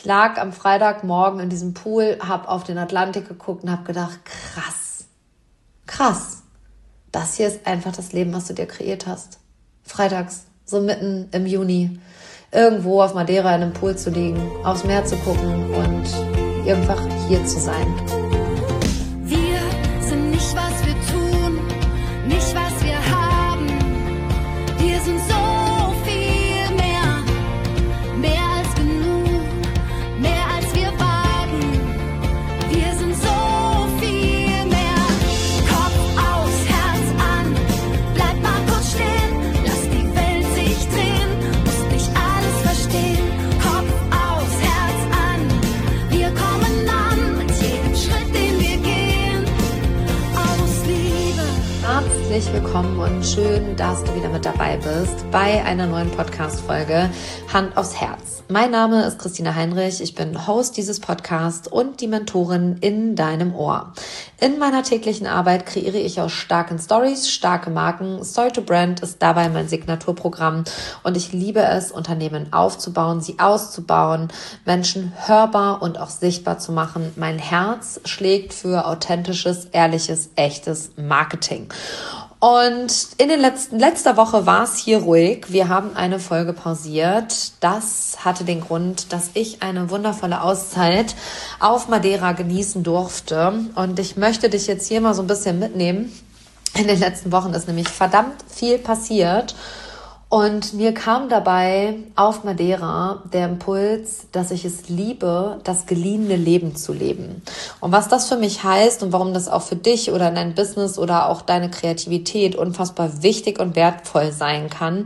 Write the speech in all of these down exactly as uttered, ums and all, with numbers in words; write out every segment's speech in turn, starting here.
lag am Freitagmorgen in diesem Pool, habe auf den Atlantik geguckt und habe gedacht, krass, krass, das hier ist einfach das Leben, was du dir kreiert hast. Freitags, so mitten im Juni, irgendwo auf Madeira in einem Pool zu liegen, aufs Meer zu gucken und einfach hier zu sein. Wir sind nicht, was wir tun, nicht, was wir haben. Wir sind so viel mehr, mehr als genug, mehr als wir wagen. Wir sind so viel mehr. Kopf aus, Herz an, bleib mal kurz stehen, lass die Welt sich drehen, musst nicht alles verstehen. Kopf aus, Herz an, wir kommen an mit jedem Schritt, den wir gehen, aus Liebe. Herzlich willkommen und schön, dass du wieder mit dabei bist bei einer neuen Podcast-Folge Hand aufs Herz. Mein Name ist Christina Heinrich, ich bin Host dieses Podcasts und die Mentorin in deinem Ohr. In meiner täglichen Arbeit kreiere ich aus starken Stories starke Marken. Story to Brand ist dabei mein Signaturprogramm und ich liebe es, Unternehmen aufzubauen, sie auszubauen, Menschen hörbar und auch sichtbar zu machen. Mein Herz schlägt für authentisches, ehrliches, echtes Marketing. Und in den letzten, letzter Woche war es hier ruhig. Wir haben eine Folge pausiert. Das hatte den Grund, dass ich eine wundervolle Auszeit auf Madeira genießen durfte. Und ich möchte dich jetzt hier mal so ein bisschen mitnehmen. In den letzten Wochen ist nämlich verdammt viel passiert. Und mir kam dabei auf Madeira der Impuls, dass ich es liebe, das geliehene Leben zu leben. Und was das für mich heißt und warum das auch für dich oder dein Business oder auch deine Kreativität unfassbar wichtig und wertvoll sein kann,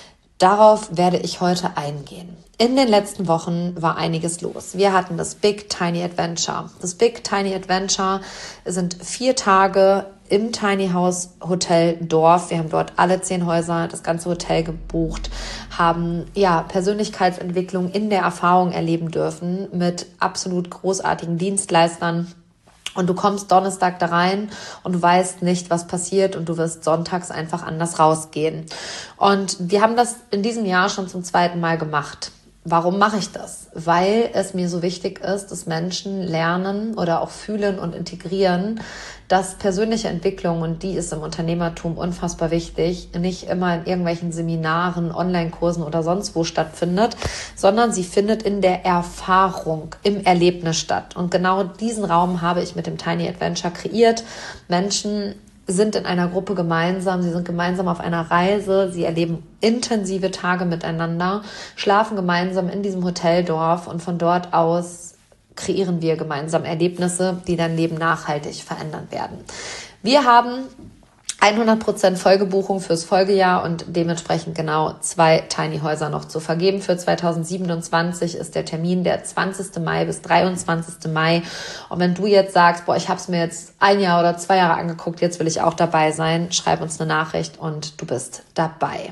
darauf werde ich heute eingehen. In den letzten Wochen war einiges los. Wir hatten das Big Tiny Adventure. Das Big Tiny Adventure sind vier Tage im Tiny House Hotel Dorf. Wir haben dort alle zehn Häuser, das ganze Hotel gebucht, haben ja Persönlichkeitsentwicklung in der Erfahrung erleben dürfen mit absolut großartigen Dienstleistern. Und du kommst Donnerstag da rein und du weißt nicht, was passiert und du wirst sonntags einfach anders rausgehen. Und wir haben das in diesem Jahr schon zum zweiten Mal gemacht. Warum mache ich das? Weil es mir so wichtig ist, dass Menschen lernen oder auch fühlen und integrieren, dass persönliche Entwicklung, und die ist im Unternehmertum unfassbar wichtig, nicht immer in irgendwelchen Seminaren, Online-Kursen oder sonst wo stattfindet, sondern sie findet in der Erfahrung, im Erlebnis statt. Und genau diesen Raum habe ich mit dem Tiny Adventure kreiert. Menschen sind in einer Gruppe gemeinsam, sie sind gemeinsam auf einer Reise, sie erleben intensive Tage miteinander, schlafen gemeinsam in diesem Hoteldorf und von dort aus kreieren wir gemeinsam Erlebnisse, die dein Leben nachhaltig verändern werden. Wir haben hundert Prozent Folgebuchung fürs Folgejahr und dementsprechend genau zwei Tiny Häuser noch zu vergeben. Für zweitausendsiebenundzwanzig ist der Termin der zwanzigsten Mai bis dreiundzwanzigsten Mai. Und wenn du jetzt sagst, boah, ich habe es mir jetzt ein Jahr oder zwei Jahre angeguckt, jetzt will ich auch dabei sein, schreib uns eine Nachricht und du bist dabei.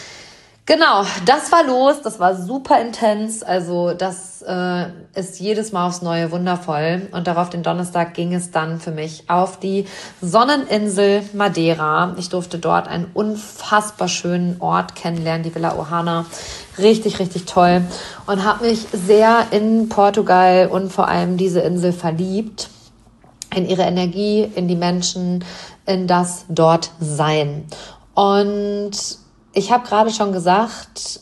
Genau, das war los, das war super intens, also das äh, ist jedes Mal aufs Neue wundervoll und darauf den Donnerstag ging es dann für mich auf die Sonneninsel Madeira. Ich durfte dort einen unfassbar schönen Ort kennenlernen, die Villa Ohana, richtig, richtig toll und habe mich sehr in Portugal und vor allem diese Insel verliebt, in ihre Energie, in die Menschen, in das Dortsein und ich habe gerade schon gesagt,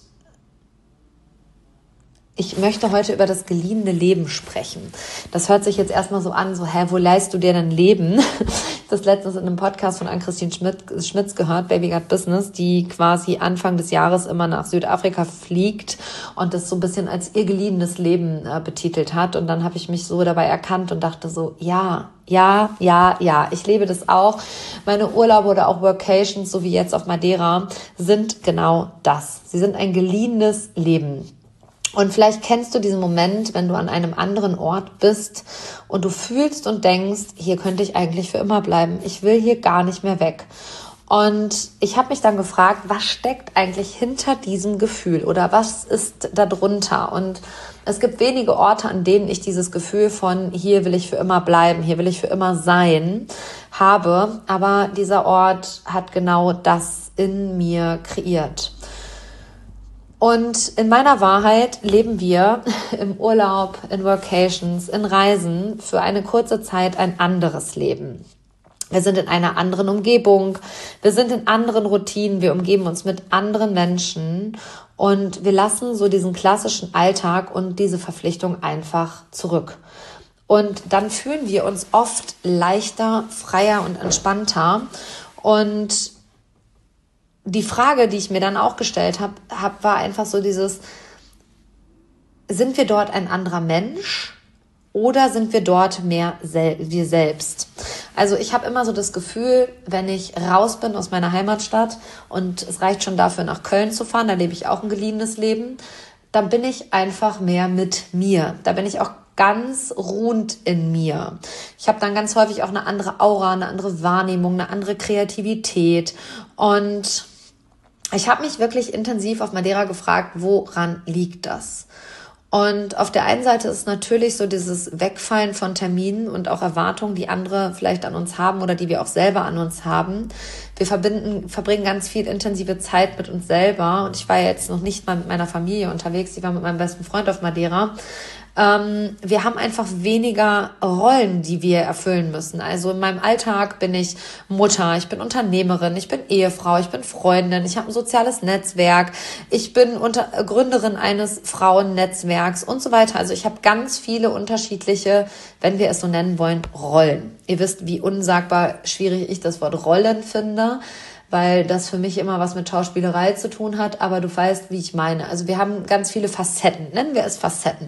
ich möchte heute über das geliehene Leben sprechen. Das hört sich jetzt erstmal so an, so, hä, wo leihst du dir denn Leben? Das letztens in einem Podcast von Ann-Christine Schmitz, Schmitz gehört, Baby Got Business, die quasi Anfang des Jahres immer nach Südafrika fliegt und das so ein bisschen als ihr geliehenes Leben äh, betitelt hat. Und dann habe ich mich so dabei erkannt und dachte so, ja, ja, ja, ja, ich lebe das auch. Meine Urlaube oder auch Workations, so wie jetzt auf Madeira, sind genau das. Sie sind ein geliehenes Leben. Und vielleicht kennst du diesen Moment, wenn du an einem anderen Ort bist und du fühlst und denkst, hier könnte ich eigentlich für immer bleiben. Ich will hier gar nicht mehr weg. Und ich habe mich dann gefragt, was steckt eigentlich hinter diesem Gefühl oder was ist da drunter? Und es gibt wenige Orte, an denen ich dieses Gefühl von hier will ich für immer bleiben, hier will ich für immer sein, habe. Aber dieser Ort hat genau das in mir kreiert. Und in meiner Wahrheit leben wir im Urlaub, in Workations, in Reisen für eine kurze Zeit ein anderes Leben. Wir sind in einer anderen Umgebung, wir sind in anderen Routinen, wir umgeben uns mit anderen Menschen und wir lassen so diesen klassischen Alltag und diese Verpflichtung einfach zurück. Und dann fühlen wir uns oft leichter, freier und entspannter. Und die Frage, die ich mir dann auch gestellt habe, hab, war einfach so dieses, sind wir dort ein anderer Mensch oder sind wir dort mehr sel- wir selbst? Also ich habe immer so das Gefühl, wenn ich raus bin aus meiner Heimatstadt und es reicht schon dafür, nach Köln zu fahren, da lebe ich auch ein geliehenes Leben, dann bin ich einfach mehr mit mir. Da bin ich auch ganz ruhend in mir. Ich habe dann ganz häufig auch eine andere Aura, eine andere Wahrnehmung, eine andere Kreativität und ich habe mich wirklich intensiv auf Madeira gefragt, woran liegt das? Und auf der einen Seite ist natürlich so dieses Wegfallen von Terminen und auch Erwartungen, die andere vielleicht an uns haben oder die wir auch selber an uns haben. Wir verbinden, verbringen ganz viel intensive Zeit mit uns selber. Und ich war jetzt noch nicht mal mit meiner Familie unterwegs, ich war mit meinem besten Freund auf Madeira. Ähm, wir haben einfach weniger Rollen, die wir erfüllen müssen. Also in meinem Alltag bin ich Mutter, ich bin Unternehmerin, ich bin Ehefrau, ich bin Freundin, ich habe ein soziales Netzwerk, ich bin unter, Gründerin eines Frauennetzwerks und so weiter. Also ich habe ganz viele unterschiedliche, wenn wir es so nennen wollen, Rollen. Ihr wisst, wie unsagbar schwierig ich das Wort Rollen finde, weil das für mich immer was mit Schauspielerei zu tun hat, aber du weißt, wie ich meine. Also wir haben ganz viele Facetten, nennen wir es Facetten.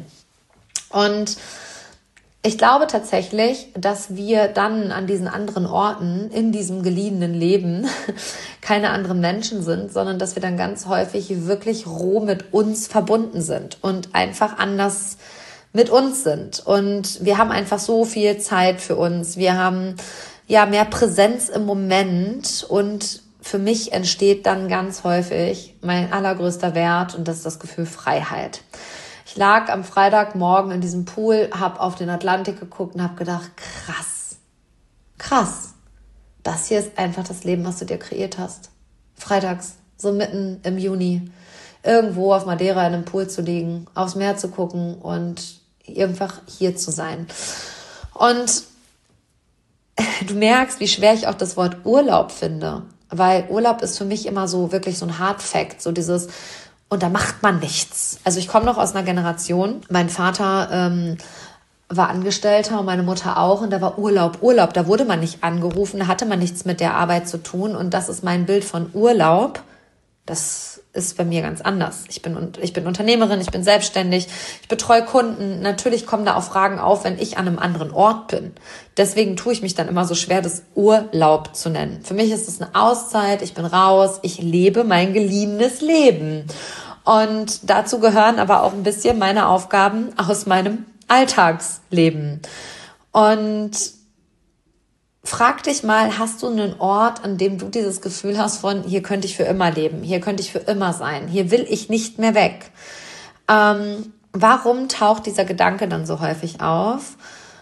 Und ich glaube tatsächlich, dass wir dann an diesen anderen Orten, in diesem geliehenen Leben, keine anderen Menschen sind, sondern dass wir dann ganz häufig wirklich roh mit uns verbunden sind und einfach anders mit uns sind. Und wir haben einfach so viel Zeit für uns. Wir haben ja mehr Präsenz im Moment und für mich entsteht dann ganz häufig mein allergrößter Wert und das ist das Gefühl Freiheit. Ich lag am Freitagmorgen in diesem Pool, habe auf den Atlantik geguckt und habe gedacht, krass, krass, das hier ist einfach das Leben, was du dir kreiert hast. Freitags, so mitten im Juni, irgendwo auf Madeira in einem Pool zu liegen, aufs Meer zu gucken und einfach hier zu sein. Und du merkst, wie schwer ich auch das Wort Urlaub finde, weil Urlaub ist für mich immer so wirklich so ein Hard Fact, so dieses und da macht man nichts. Also ich komme noch aus einer Generation, mein Vater ähm, war Angestellter und meine Mutter auch und da war Urlaub, Urlaub, da wurde man nicht angerufen, da hatte man nichts mit der Arbeit zu tun und das ist mein Bild von Urlaub. Das ist bei mir ganz anders. Ich bin, ich bin Unternehmerin, ich bin selbstständig, ich betreue Kunden. Natürlich kommen da auch Fragen auf, wenn ich an einem anderen Ort bin. Deswegen tue ich mich dann immer so schwer, das Urlaub zu nennen. Für mich ist es eine Auszeit, ich bin raus, ich lebe mein geliehenes Leben. Und dazu gehören aber auch ein bisschen meine Aufgaben aus meinem Alltagsleben. Und frag dich mal, hast du einen Ort, an dem du dieses Gefühl hast von, hier könnte ich für immer leben, hier könnte ich für immer sein, hier will ich nicht mehr weg. Ähm, warum taucht dieser Gedanke dann so häufig auf?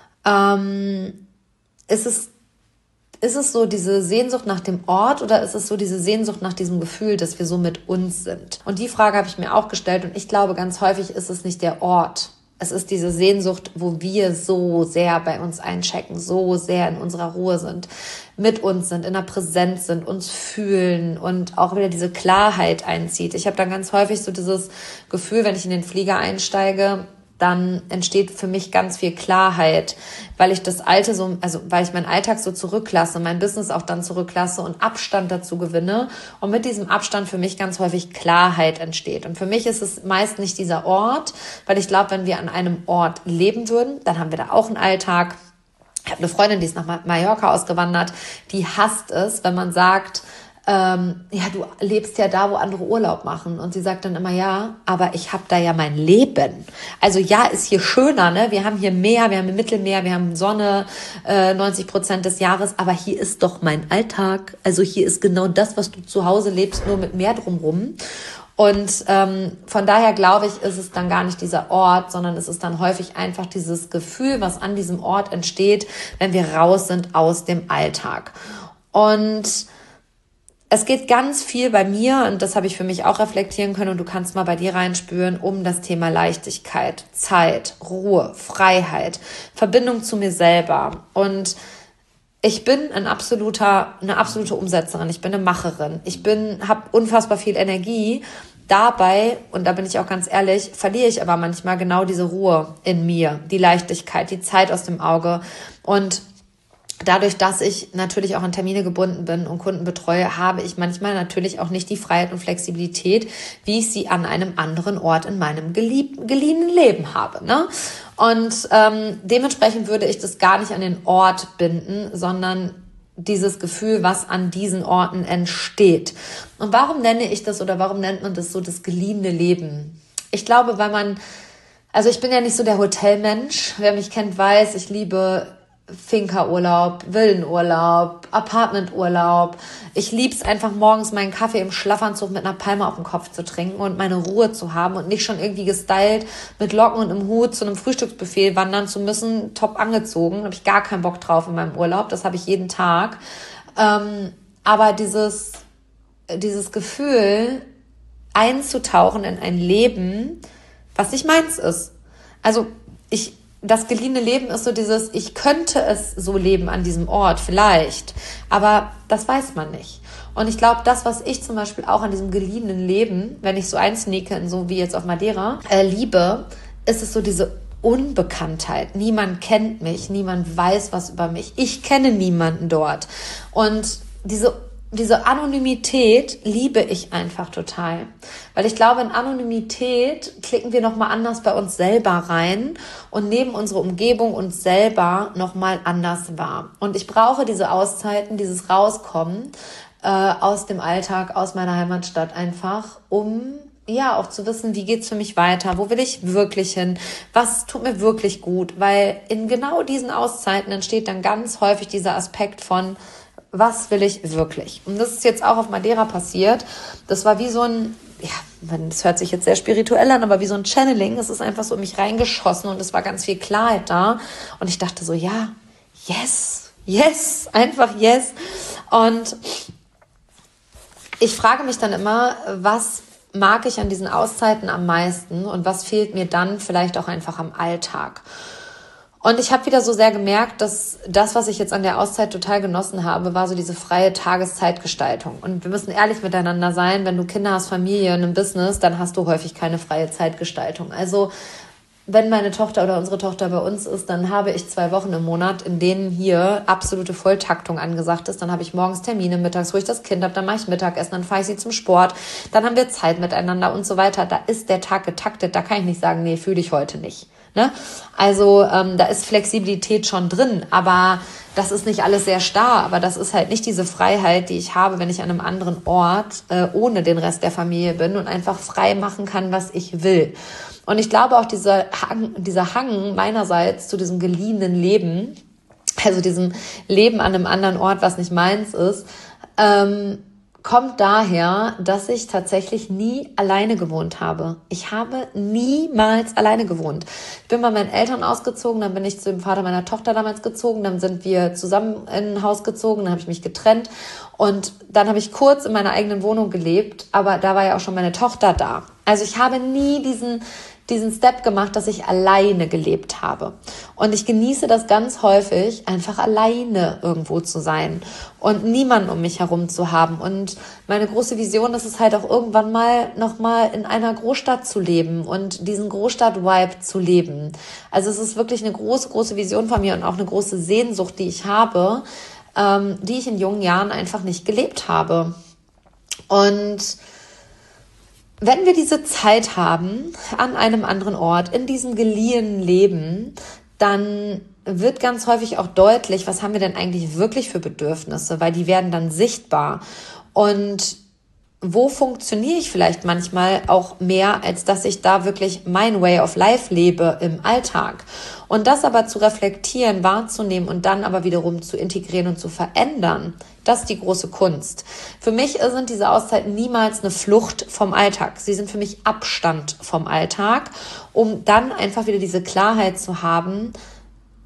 Ähm, ist es, ist es so diese Sehnsucht nach dem Ort oder ist es so diese Sehnsucht nach diesem Gefühl, dass wir so mit uns sind? Und die Frage habe ich mir auch gestellt und ich glaube, ganz häufig ist es nicht der Ort. Es ist diese Sehnsucht, wo wir so sehr bei uns einchecken, so sehr in unserer Ruhe sind, mit uns sind, in der Präsenz sind, uns fühlen und auch wieder diese Klarheit einzieht. Ich habe dann ganz häufig so dieses Gefühl, wenn ich in den Flieger einsteige, dann entsteht für mich ganz viel Klarheit, weil ich das Alte so, also weil ich meinen Alltag so zurücklasse, mein Business auch dann zurücklasse und Abstand dazu gewinne und mit diesem Abstand für mich ganz häufig Klarheit entsteht. Und für mich ist es meist nicht dieser Ort, weil ich glaube, wenn wir an einem Ort leben würden, dann haben wir da auch einen Alltag. Ich habe eine Freundin, die ist nach Mallorca ausgewandert, die hasst es, wenn man sagt, Ähm, ja, du lebst ja da, wo andere Urlaub machen. Und sie sagt dann immer, ja, aber ich habe da ja mein Leben. Also ja, ist hier schöner, ne? Wir haben hier Meer, wir haben ein Mittelmeer, wir haben Sonne, äh, neunzig Prozent des Jahres. Aber hier ist doch mein Alltag. Also hier ist genau das, was du zu Hause lebst, nur mit Meer drumrum. Und ähm, von daher glaube ich, ist es dann gar nicht dieser Ort, sondern es ist dann häufig einfach dieses Gefühl, was an diesem Ort entsteht, wenn wir raus sind aus dem Alltag. Und es geht ganz viel bei mir, und das habe ich für mich auch reflektieren können, und du kannst mal bei dir reinspüren, um das Thema Leichtigkeit, Zeit, Ruhe, Freiheit, Verbindung zu mir selber. Und ich bin ein absoluter, eine absolute Umsetzerin, ich bin eine Macherin, ich bin, habe unfassbar viel Energie. Dabei, und da bin ich auch ganz ehrlich, verliere ich aber manchmal genau diese Ruhe in mir, die Leichtigkeit, die Zeit aus dem Auge. Und dadurch, dass ich natürlich auch an Termine gebunden bin und Kunden betreue, habe ich manchmal natürlich auch nicht die Freiheit und Flexibilität, wie ich sie an einem anderen Ort in meinem gelieb- geliehenen Leben habe. Ne? Und ähm, dementsprechend würde ich das gar nicht an den Ort binden, sondern dieses Gefühl, was an diesen Orten entsteht. Und warum nenne ich das oder warum nennt man das so das geliehene Leben? Ich glaube, weil man, also ich bin ja nicht so der Hotelmensch. Wer mich kennt, weiß, ich liebe Finca-Urlaub, Villenurlaub, Apartmenturlaub. Ich lieb's einfach morgens meinen Kaffee im Schlafanzug mit einer Palme auf dem Kopf zu trinken und meine Ruhe zu haben und nicht schon irgendwie gestylt mit Locken und im Hut zu einem Frühstücksbuffet wandern zu müssen, top angezogen. Da habe ich gar keinen Bock drauf in meinem Urlaub. Das habe ich jeden Tag. Ähm, aber dieses, dieses Gefühl, einzutauchen in ein Leben, was nicht meins ist. Also ich Das geliehene Leben ist so dieses, ich könnte es so leben an diesem Ort, vielleicht, aber das weiß man nicht. Und ich glaube, das, was ich zum Beispiel auch an diesem geliehenen Leben, wenn ich so einsneake, so wie jetzt auf Madeira, äh, liebe, ist es so diese Unbekanntheit. Niemand kennt mich, niemand weiß was über mich. Ich kenne niemanden dort. Und diese Diese Anonymität liebe ich einfach total. Weil ich glaube, in Anonymität klicken wir nochmal anders bei uns selber rein und nehmen unsere Umgebung uns selber nochmal anders wahr. Und ich brauche diese Auszeiten, dieses Rauskommen äh, aus dem Alltag, aus meiner Heimatstadt einfach, um ja auch zu wissen, wie geht's für mich weiter, wo will ich wirklich hin, was tut mir wirklich gut. Weil in genau diesen Auszeiten entsteht dann ganz häufig dieser Aspekt von, was will ich wirklich? Und das ist jetzt auch auf Madeira passiert. Das war wie so ein, ja, das hört sich jetzt sehr spirituell an, aber wie so ein Channeling. Es ist einfach so in mich reingeschossen und es war ganz viel Klarheit da. Und ich dachte so, ja, yes, yes, einfach yes. Und ich frage mich dann immer, was mag ich an diesen Auszeiten am meisten und was fehlt mir dann vielleicht auch einfach am Alltag? Und ich habe wieder so sehr gemerkt, dass das, was ich jetzt an der Auszeit total genossen habe, war so diese freie Tageszeitgestaltung. Und wir müssen ehrlich miteinander sein, wenn du Kinder hast, Familie und ein Business, dann hast du häufig keine freie Zeitgestaltung. Also wenn meine Tochter oder unsere Tochter bei uns ist, dann habe ich zwei Wochen im Monat, in denen hier absolute Volltaktung angesagt ist. Dann habe ich morgens Termine, mittags, wo ich das Kind habe, dann mache ich Mittagessen, dann fahre ich sie zum Sport, dann haben wir Zeit miteinander und so weiter. Da ist der Tag getaktet, da kann ich nicht sagen, nee, fühle ich heute nicht. Ne? Also ähm, da ist Flexibilität schon drin, aber das ist nicht alles sehr starr, aber das ist halt nicht diese Freiheit, die ich habe, wenn ich an einem anderen Ort äh, ohne den Rest der Familie bin und einfach frei machen kann, was ich will. Und ich glaube auch dieser Hang, dieser Hang meinerseits zu diesem geliehenen Leben, also diesem Leben an einem anderen Ort, was nicht meins ist, ähm, kommt daher, dass ich tatsächlich nie alleine gewohnt habe. Ich habe niemals alleine gewohnt. Ich bin bei meinen Eltern ausgezogen, dann bin ich zu dem Vater meiner Tochter damals gezogen, dann sind wir zusammen in ein Haus gezogen, dann habe ich mich getrennt und dann habe ich kurz in meiner eigenen Wohnung gelebt, aber da war ja auch schon meine Tochter da. Also ich habe nie diesen diesen Step gemacht, dass ich alleine gelebt habe. Und ich genieße das ganz häufig, einfach alleine irgendwo zu sein und niemanden um mich herum zu haben. Und meine große Vision ist es halt auch irgendwann mal nochmal in einer Großstadt zu leben und diesen Großstadt-Vibe zu leben. Also es ist wirklich eine große, große Vision von mir und auch eine große Sehnsucht, die ich habe, ähm, die ich in jungen Jahren einfach nicht gelebt habe. Und wenn wir diese Zeit haben, an einem anderen Ort, in diesem geliehenen Leben, dann wird ganz häufig auch deutlich, was haben wir denn eigentlich wirklich für Bedürfnisse, weil die werden dann sichtbar. Und wo funktioniere ich vielleicht manchmal auch mehr, als dass ich da wirklich mein Way of Life lebe im Alltag. Und das aber zu reflektieren, wahrzunehmen und dann aber wiederum zu integrieren und zu verändern, das ist die große Kunst. Für mich sind diese Auszeiten niemals eine Flucht vom Alltag. Sie sind für mich Abstand vom Alltag, um dann einfach wieder diese Klarheit zu haben,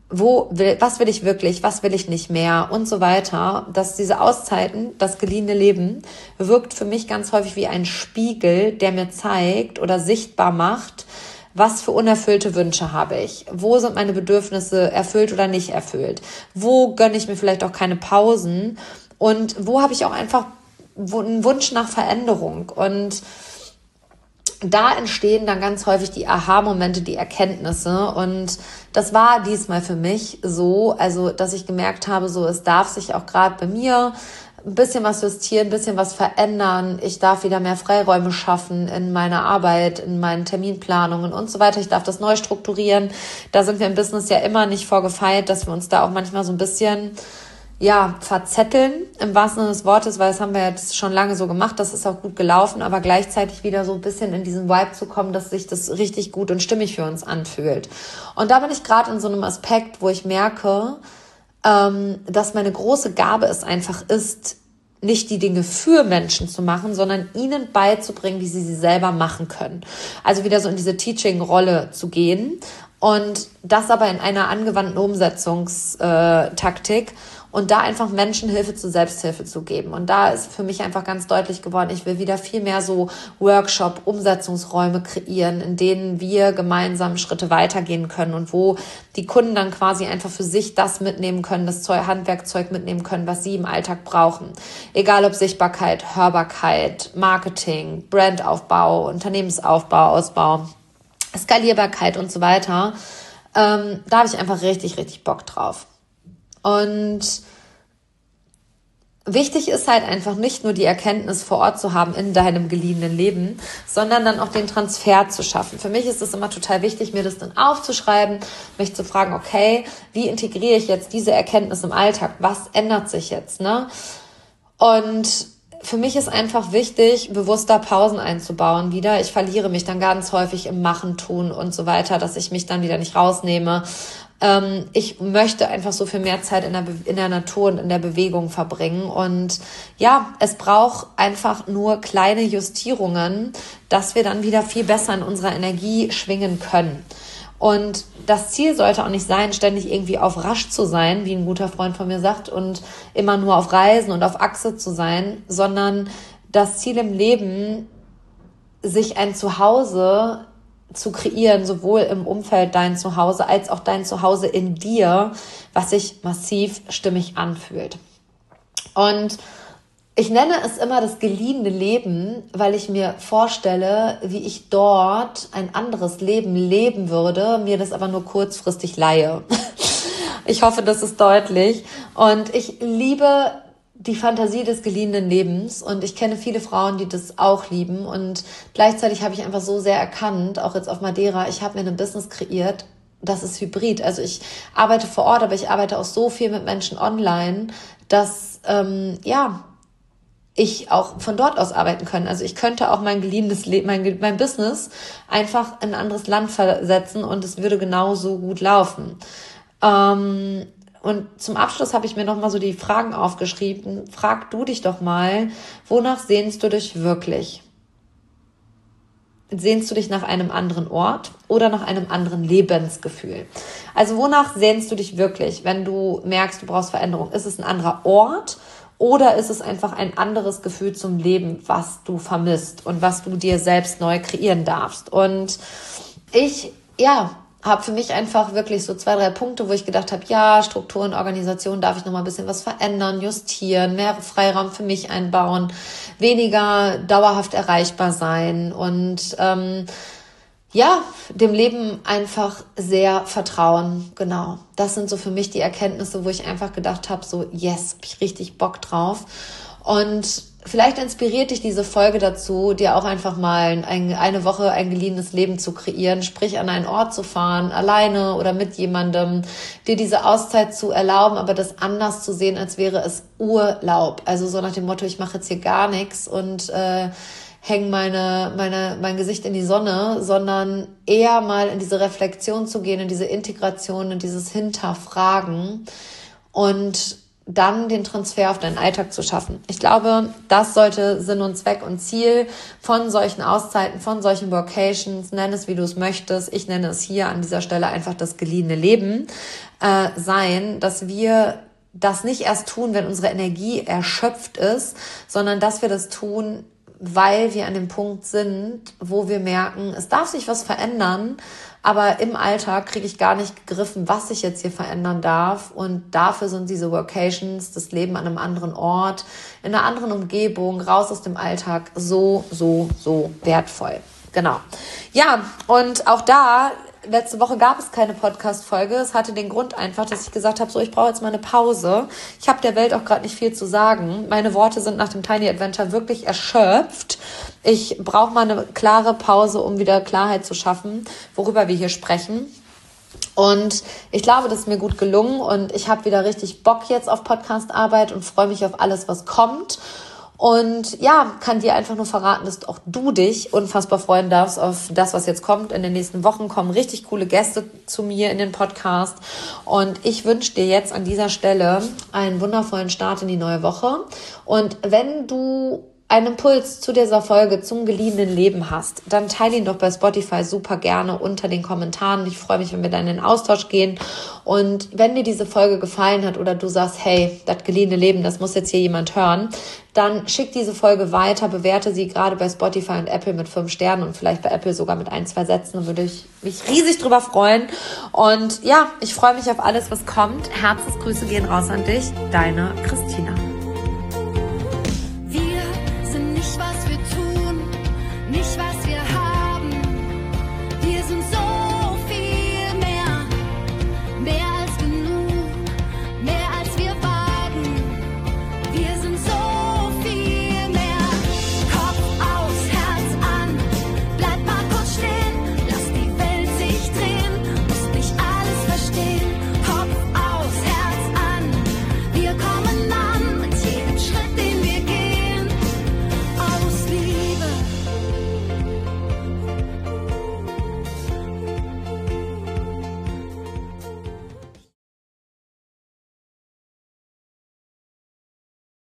wo will, was will ich wirklich, was will ich nicht mehr und so weiter, dass diese Auszeiten, das geliehene Leben, wirkt für mich ganz häufig wie ein Spiegel, der mir zeigt oder sichtbar macht, was für unerfüllte Wünsche habe ich, wo sind meine Bedürfnisse erfüllt oder nicht erfüllt, wo gönne ich mir vielleicht auch keine Pausen und wo habe ich auch einfach einen Wunsch nach Veränderung. Und da entstehen dann ganz häufig die Aha-Momente, die Erkenntnisse, und das war diesmal für mich so, also dass ich gemerkt habe, so es darf sich auch gerade bei mir ein bisschen was justieren, ein bisschen was verändern, ich darf wieder mehr Freiräume schaffen in meiner Arbeit, in meinen Terminplanungen und so weiter, ich darf das neu strukturieren. Da sind wir im Business ja immer nicht vorgefeit, dass wir uns da auch manchmal so ein bisschen ja, verzetteln, im wahrsten Sinne des Wortes, weil das haben wir jetzt schon lange so gemacht, das ist auch gut gelaufen, aber gleichzeitig wieder so ein bisschen in diesen Vibe zu kommen, dass sich das richtig gut und stimmig für uns anfühlt. Und da bin ich gerade in so einem Aspekt, wo ich merke, ähm, dass meine große Gabe es einfach ist, nicht die Dinge für Menschen zu machen, sondern ihnen beizubringen, wie sie sie selber machen können. Also wieder so in diese Teaching-Rolle zu gehen und das aber in einer angewandten Umsetzungstaktik. Und da einfach Menschen Hilfe zur Selbsthilfe zu geben. Und da ist für mich einfach ganz deutlich geworden, ich will wieder viel mehr so Workshop, Umsetzungsräume kreieren, in denen wir gemeinsam Schritte weitergehen können und wo die Kunden dann quasi einfach für sich das mitnehmen können, das Zeug, Handwerkzeug mitnehmen können, was sie im Alltag brauchen. Egal ob Sichtbarkeit, Hörbarkeit, Marketing, Brandaufbau, Unternehmensaufbau, Ausbau, Skalierbarkeit und so weiter. Ähm, da habe ich einfach richtig, richtig Bock drauf. Und wichtig ist halt einfach nicht nur die Erkenntnis vor Ort zu haben in deinem geliehenen Leben, sondern dann auch den Transfer zu schaffen. Für mich ist es immer total wichtig, mir das dann aufzuschreiben, mich zu fragen, okay, wie integriere ich jetzt diese Erkenntnis im Alltag? Was ändert sich jetzt, ne? Und für mich ist einfach wichtig, bewusster Pausen einzubauen wieder. Ich verliere mich dann ganz häufig im Machen, Tun und so weiter, dass ich mich dann wieder nicht rausnehme. Ähm, ich möchte einfach so viel mehr Zeit in der, Be- in der Natur und in der Bewegung verbringen. Und ja, es braucht einfach nur kleine Justierungen, dass wir dann wieder viel besser in unserer Energie schwingen können. Und das Ziel sollte auch nicht sein, ständig irgendwie auf Rasch zu sein, wie ein guter Freund von mir sagt, und immer nur auf Reisen und auf Achse zu sein, sondern das Ziel im Leben, sich ein Zuhause zu kreieren, sowohl im Umfeld dein Zuhause als auch dein Zuhause in dir, was sich massiv stimmig anfühlt. Und ich nenne es immer das geliehene Leben, weil ich mir vorstelle, wie ich dort ein anderes Leben leben würde, mir das aber nur kurzfristig leihe. Ich hoffe, das ist deutlich. Und ich liebe die Fantasie des geliehenen Lebens und ich kenne viele Frauen, die das auch lieben, und gleichzeitig habe ich einfach so sehr erkannt, auch jetzt auf Madeira, ich habe mir ein Business kreiert, das ist hybrid. Also ich arbeite vor Ort, aber ich arbeite auch so viel mit Menschen online, dass ähm, ja ich auch von dort aus arbeiten kann. Also ich könnte auch mein geliehenes Leben, mein, mein Business einfach in ein anderes Land versetzen und es würde genauso gut laufen. Ähm, Und zum Abschluss habe ich mir noch mal so die Fragen aufgeschrieben. Frag du dich doch mal, wonach sehnst du dich wirklich? Sehnst du dich nach einem anderen Ort oder nach einem anderen Lebensgefühl? Also wonach sehnst du dich wirklich, wenn du merkst, du brauchst Veränderung? Ist es ein anderer Ort oder ist es einfach ein anderes Gefühl zum Leben, was du vermisst und was du dir selbst neu kreieren darfst? Und ich, ja... habe für mich einfach wirklich so zwei, drei Punkte, wo ich gedacht habe, ja, Struktur und Organisation darf ich noch mal ein bisschen was verändern, justieren, mehr Freiraum für mich einbauen, weniger dauerhaft erreichbar sein und ähm, ja, dem Leben einfach sehr vertrauen. Genau, das sind so für mich die Erkenntnisse, wo ich einfach gedacht habe, so yes, hab ich richtig Bock drauf. Und vielleicht inspiriert dich diese Folge dazu, dir auch einfach mal ein, eine Woche ein geliehenes Leben zu kreieren, sprich an einen Ort zu fahren, alleine oder mit jemandem, dir diese Auszeit zu erlauben, aber das anders zu sehen, als wäre es Urlaub. Also so nach dem Motto, ich mache jetzt hier gar nichts und äh, hänge meine, meine, mein Gesicht in die Sonne, sondern eher mal in diese Reflexion zu gehen, in diese Integration, in dieses Hinterfragen und dann den Transfer auf deinen Alltag zu schaffen. Ich glaube, das sollte Sinn und Zweck und Ziel von solchen Auszeiten, von solchen Workations, nenn es wie du es möchtest, ich nenne es hier an dieser Stelle einfach das geliehene Leben, äh, sein, dass wir das nicht erst tun, wenn unsere Energie erschöpft ist, sondern dass wir das tun, weil wir an dem Punkt sind, wo wir merken, es darf sich was verändern, aber im Alltag kriege ich gar nicht gegriffen, was sich jetzt hier verändern darf. Und dafür sind diese Workations, das Leben an einem anderen Ort, in einer anderen Umgebung, raus aus dem Alltag, so, so, so wertvoll. Genau. Ja, und auch da, letzte Woche gab es keine Podcast-Folge. Es hatte den Grund einfach, dass ich gesagt habe, so, ich brauche jetzt mal eine Pause. Ich habe der Welt auch gerade nicht viel zu sagen. Meine Worte sind nach dem Tiny Adventure wirklich erschöpft. Ich brauche mal eine klare Pause, um wieder Klarheit zu schaffen, worüber wir hier sprechen. Und ich glaube, das ist mir gut gelungen und ich habe wieder richtig Bock jetzt auf Podcast-Arbeit und freue mich auf alles, was kommt. Und ja, kann dir einfach nur verraten, dass auch du dich unfassbar freuen darfst auf das, was jetzt kommt. In den nächsten Wochen kommen richtig coole Gäste zu mir in den Podcast. Und ich wünsche dir jetzt an dieser Stelle einen wundervollen Start in die neue Woche. Und wenn du einen Impuls zu dieser Folge zum geliehenen Leben hast, dann teile ihn doch bei Spotify super gerne unter den Kommentaren. Ich freue mich, wenn wir dann in den Austausch gehen. Und wenn dir diese Folge gefallen hat oder du sagst, hey, das geliehene Leben, das muss jetzt hier jemand hören, dann schick diese Folge weiter, bewerte sie gerade bei Spotify und Apple mit fünf Sternen und vielleicht bei Apple sogar mit ein, zwei Sätzen. Da würde ich mich riesig drüber freuen. Und ja, ich freue mich auf alles, was kommt. Herzensgrüße gehen raus an dich, deine Christina.